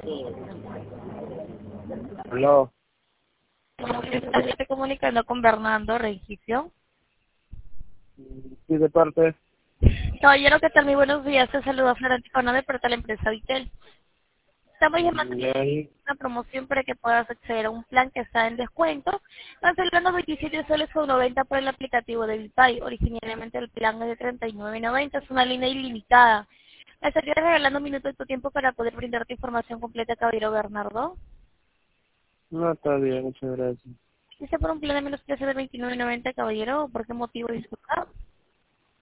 Aló. Estoy comunicando con Bernardo Regicio. Sí, de parte. Caballero, ¿qué tal? Muy buenos días. Te saluda Florentina de parte de la empresa Vitel. Estamos llamando De ahí. a una promoción para que puedas acceder a un plan que está en descuento. Cancelando 27 soles con 90 por el aplicativo de Vipay. Originalmente el plan es de 39.90. Es una línea ilimitada. Me estaría regalando un minuto de tu tiempo para poder brindarte información completa, caballero Bernardo. No, está bien, muchas gracias. ¿Dice por un plan de menos precio de 29.90, caballero? ¿Por qué motivo? Disculpa.